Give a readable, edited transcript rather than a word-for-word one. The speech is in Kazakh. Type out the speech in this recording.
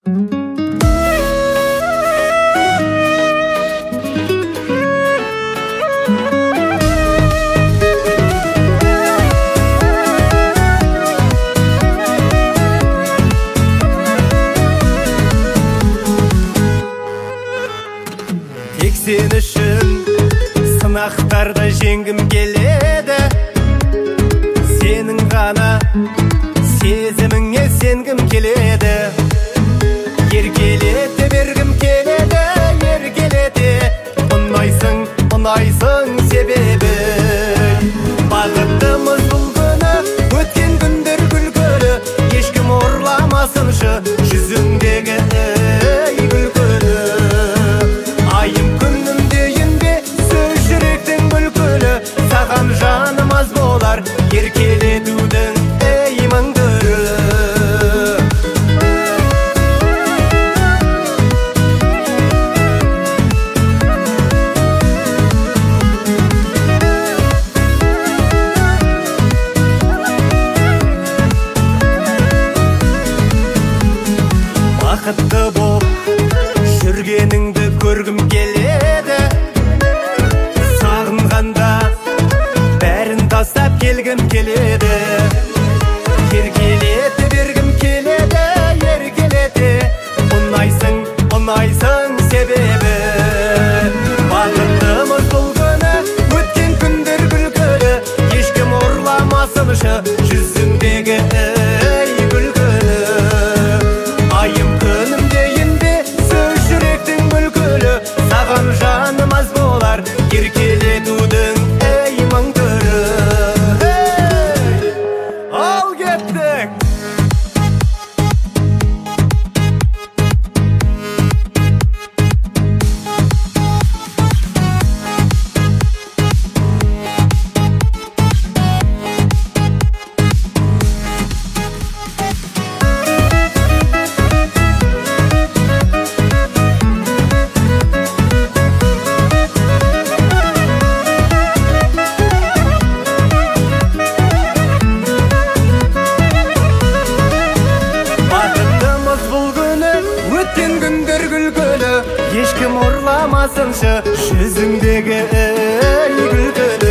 Тек сен үшін сынақтарды жеңгім келеді, сенің ғана сезіміңе сенгім келеді. Еркелете бергім келеді, еркелете. Ұнайсың себебі бақыттымыз бұл күні, өткен күндер күлкілі. Ешкім ұрламасыншы жүзіңдегі күлкілі. Айым күнім дейін бе сөз жүректің бүлкілі. Саған жаным аз болар еркелетудің мың түрі. Бақытты боп жүргеніңді көргім келеді, сағынғанда бәрін тастап келгім келеді. Еркелете бергім келеді, еркелете. Ұнайсың себебі бақыттымыз бұл күні, өткен күндер күлкілі. Ешкім ұрламасыншы жүзіңдегі күлкілі. Айым күнім дейін бе сөз жүректің бүлкілі. Саған жаным аз болар еркелетудің мың түрі. Ал кеттік! Өткен күндер күлкілі, ешкім ұрламасыншы жүзіңдегі күлкілі.